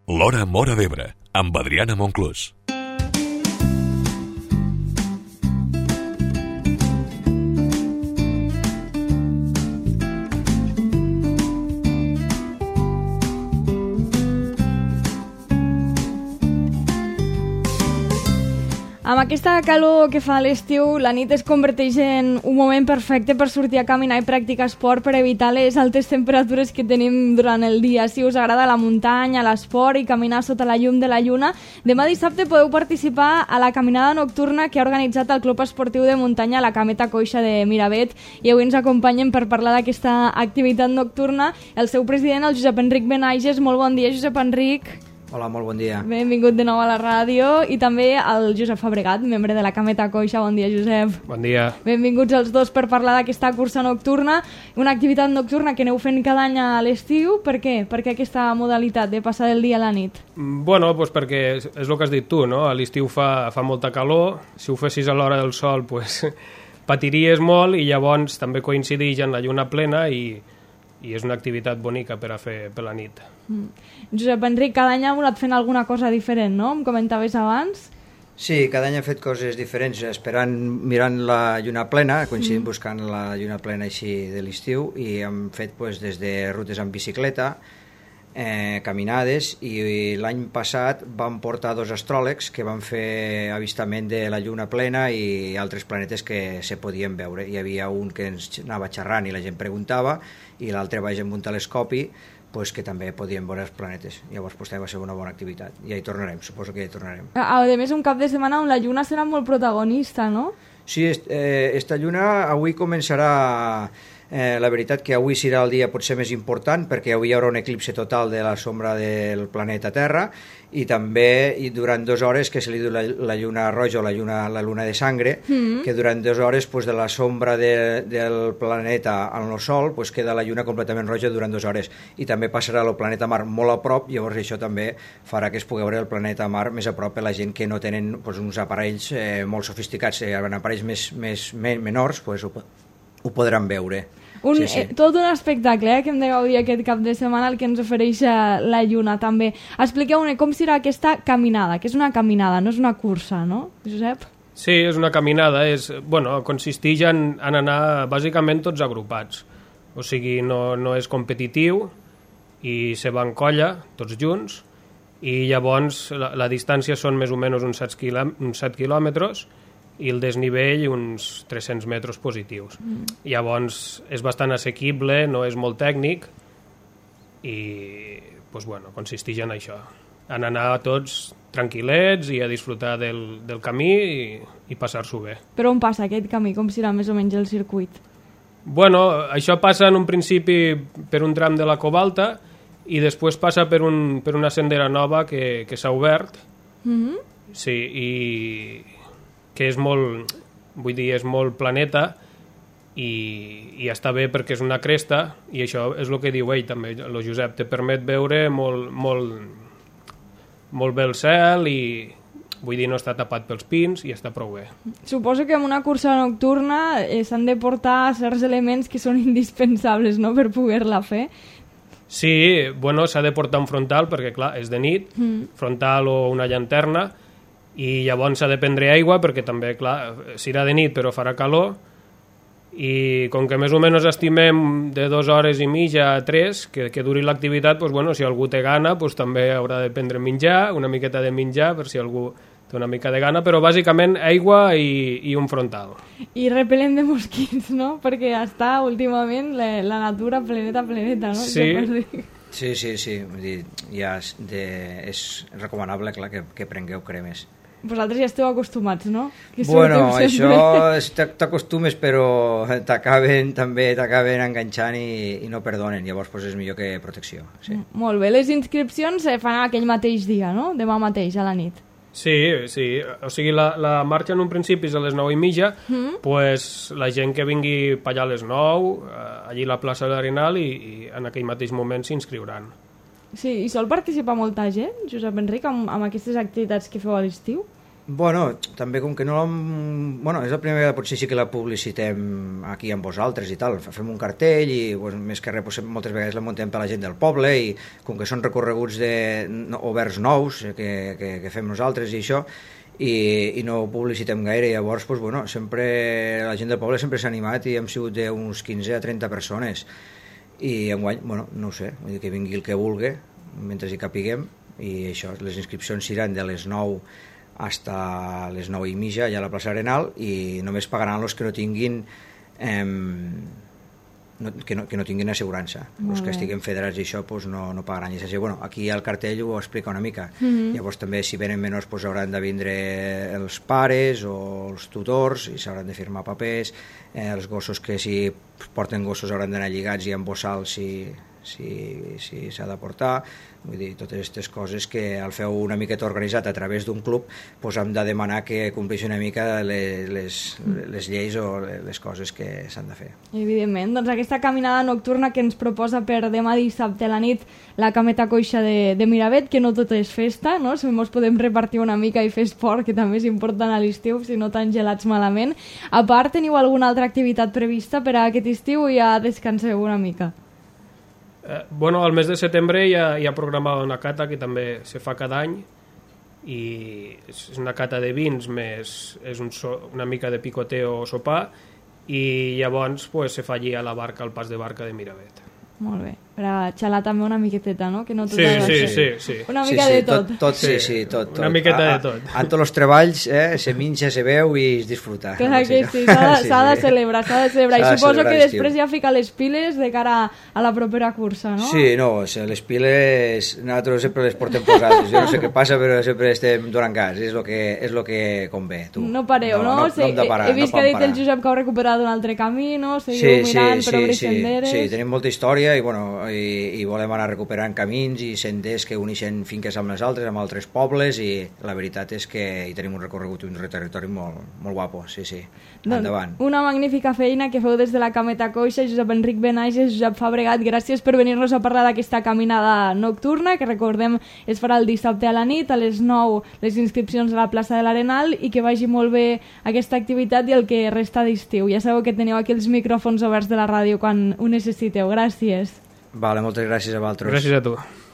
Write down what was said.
L'Hora Móra d'Ebre, amb Adriana Monclús. Amb aquesta calor que fa a l'estiu, la nit es converteix en un moment perfecte per sortir a caminar i practicar esport per evitar les altes temperatures que tenim durant el dia. Si us agrada la muntanya, l'esport i caminar sota la llum de la lluna, demà dissabte podeu participar a la caminada nocturna que ha organitzat el Club Esportiu de Muntanya La Cameta Coixa de Miravet, i avui ens acompanyen per parlar d'aquesta activitat nocturna el seu president, el Josep Enric Benaiges. Molt bon dia, Josep Enric. Hola, molt bon dia. Benvingut de nou a la ràdio. I també el Josep Fabregat, membre de la Cameta Coixa. Bon dia, Josep. Bon dia. Benvinguts els dos per parlar d'aquesta cursa nocturna, una activitat nocturna que aneu fent cada any a l'estiu. Per què? Per què aquesta modalitat de passar del dia a la nit? Bueno, doncs perquè és el que has dit tu, no? A l'estiu fa molta calor, si ho fessis a l'hora del sol pues, patiries molt, i llavors també coincideix en la lluna plena i és una activitat bonica per a fer per la nit. Josep Enric, cada any heu anat fent alguna cosa diferent, no? Em comentaves abans. Sí, cada any hem fet coses diferents, mirant la lluna plena, coincidint buscant la lluna plena així de l'estiu, i hem fet des de rutes en bicicleta, caminades, i l'any passat vam portar 2 astròlegs que van fer avistament de la lluna plena i altres planetes que se podien veure. Hi havia un que ens anava xerrant i la gent preguntava, i l'altre baix amb un telescopi que també podien veure els planetes. Llavors també va ser una bona activitat. I ja hi tornarem, suposo que hi tornarem. A més, un cap de setmana on la lluna serà molt protagonista, no? Sí, esta lluna avui començarà. La veritat que avui serà el dia potser més important, perquè avui hi haurà un eclipse total de la sombra del planeta Terra, i també durant 2 hores, que se li diu la lluna roja o la luna de sangre, que durant 2 hores de la sombra del planeta al Sol queda la lluna completament roja durant 2 hores, i també passarà el planeta Mar molt a prop. Llavors això també farà que es pugui veure el planeta Mar més a prop per la gent que no tenen uns aparells molt sofisticats, aparells més menors, ho podran veure. Sí. Tot un espectacle que hem de gaudir aquest cap de setmana, el que ens ofereix la lluna també. Expliqueu-me com serà aquesta caminada, que és una caminada, no és una cursa, no, Josep? Sí, és una caminada, consisteix en anar bàsicament tots agrupats, o sigui, no és competitiu, i se va en colla, tots junts, i llavors la distància són més o menys uns 7 quilòmetres, i el desnivell uns 300 metres positius. Llavors és bastant assequible, no és molt tècnic, i consisteix en això, en anar tots tranquil·lets i a disfrutar del camí i passar-s'ho bé. Però on passa aquest camí? Com serà més o menys el circuit? Això passa en un principi per un tram de la Covalta, i després passa per una sendera nova que s'ha obert. Sí, i que és molt planeta, i està bé perquè és una cresta, i això és el que diu ell també, el Josep, te permet veure molt bé el cel, i no està tapat pels pins, i està prou bé. Suposo que en una cursa nocturna s'han de portar certs elements que són indispensables, no?, per poder-la fer. Sí, s'ha de portar un frontal, perquè clar, és de nit, frontal o una llanterna, i llavors s'ha de prendre aigua, perquè també, clar, serà de nit però farà calor, i com que més o menys estimem de 2 hores i mitja a 3 que duri l'activitat, si algú té gana també haurà de prendre menjar, una miqueta de menjar per si algú té una mica de gana, però bàsicament aigua i un frontal. I repel·lent de mosquits, no? Perquè està últimament la natura planeta, no? Sí. Vull dir, ja és recomanable, clar, que prengueu cremes. Vosaltres ja esteu acostumats, no? Això t'acostumes, però t'acaben enganxant i no perdonen, llavors és millor que protecció. Sí. Molt bé, les inscripcions se fan aquell mateix dia, no? Demà mateix, a la nit. Sí, o sigui, la marxa en un principi és a les 9:30, la gent que vingui per allà a les 9, allí a la plaça de l'Arenal, i en aquell mateix moment s'inscriuran. Sí, i sol participar molta gent, Josep Enric, amb aquestes activitats que feu a l'estiu? Bueno, també com que no bueno, és la primera vegada, potser sí que la publicitem aquí amb vosaltres i tal, fem un cartell i pues, més que res pues, moltes vegades la muntem per la gent del poble i com que són recorreguts oberts nous que fem nosaltres i això i no ho publicitem gaire, llavors pues, bueno, sempre la gent del poble sempre s'ha animat i hem sigut d'uns 15 a 30 persones i enguany, bueno, no ho sé, vull dir que vingui el que vulgui mentre hi capiguem i això, les inscripcions seran de les 9 hasta les 9 i mitja allà a la plaça Arenal i només pagaran els que no tinguin que no tinguin assegurança. Els que estiguen federats i això pues, no pagaran llicència. Bueno, aquí al cartell ho explica una mica. Llavors també si venen menors pues, hauran de vindre els pares o els tutors i s'hauran de firmar papers, els gossos que si porten gossos hauran d'anar lligats i amb bossal si s'ha de portar, vull dir, totes aquestes coses que al feu una miqueta organitzat a través d'un club doncs hem de demanar que compleixi una mica les lleis o les coses que s'han de fer. Evidentment, doncs aquesta caminada nocturna que ens proposa per demà dissabte a la nit la Cameta Coixa de Miravet, que no tot és festa, no? Si ens podem repartir una mica i fer esport, que també és important a l'estiu, si no tan gelats malament. A part, teniu alguna altra activitat prevista per a aquest estiu o ja descanseu una mica? Bueno, al mes de setembre hi ha programada una cata que també se fa cada any i és una cata de vins més una mica de picoteo o sopar i llavors pues, se fa allí a la barca, al pas de barca de Miravet. Molt bé, per a xalar també una miqueteta, no? Que no tot sí. Una mica de tot. Tot. Una miqueta de tot. En tots els treballs se minxa, se veu i es disfruta. Clar que sí, s'ha de celebrar. I suposo que després ja fica les piles de cara a la propera cursa, no? Sí, no, les piles nosaltres sempre les portem posades. Jo no sé què passa, però sempre estem donant gas. És el que convé, tu. No pareu, no? No hem de parar. He vist que ha dit el Josep que heu recuperat un altre camí, no? Seguiu mirant per obrir senderes. Sí, tenim molta història i volem anar recuperant camins i senders que uneixen finques amb les altres, amb altres pobles i la veritat és que hi tenim un recorregut i un territori molt, molt guapo, sí. Endavant. Una magnífica feina que feu des de la Cameta Coixa, Josep Enric Benages, Josep Fabregat, gràcies per venir-nos a parlar d'aquesta caminada nocturna, que recordem es farà el dissabte a la nit, a les 9 les inscripcions a la plaça de l'Arenal i que vagi molt bé aquesta activitat i el que resta d'estiu. Ja sabeu que teniu aquí els micròfons oberts de la ràdio quan ho necessiteu. Gràcies. Vale, moltes gràcies a vosaltres. Gràcies a tu.